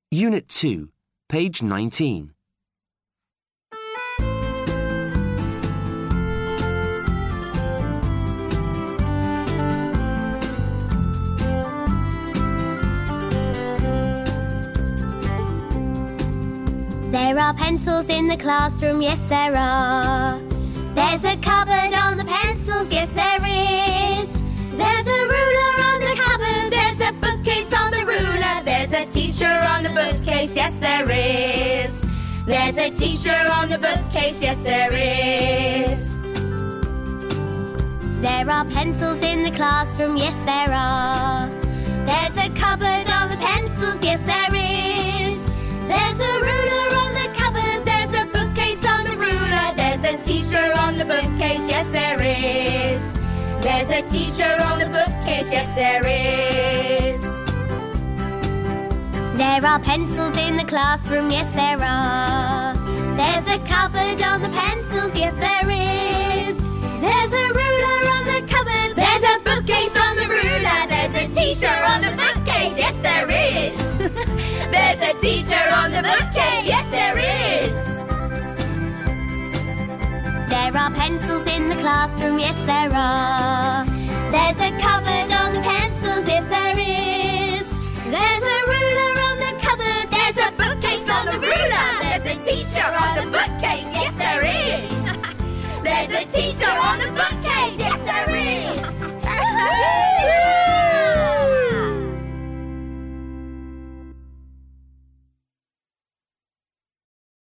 Unit 2, page 19. There are pencils in the classroom, yes there are. There's a cupboard on the pencils, yes there is. There's a ruler on the cupboard, there's a bookcase on the ruler. There's a teacher on the bookcase, yes there is. There's a teacher on the bookcase, yes there is. There are pencils in the classroom, yes there are. There's a cupboard on the pencils, yes there is. There's a ruler on the cupboard, there's a bookcase on the ruler. There's a teacher on the bookcase, yes there is. There's a teacher on the bookcase, yes there is. There are pencils in the classroom, yes there are. There's a cupboard on the pencils, yes there is. There's a ruler on the cupboard, there's a bookcase on the ruler. There's a teacher on the bookcase, yes there is. There's a teacher on the bookcase, yes there is. There are pencils in the classroom, yes there are. There's a cupboard on the pencils, yes there is. There's a ruler on the cupboard, there's a bookcase on the ruler. There's a teacher on the bookcase, yes there is. There's a teacher on the bookcase.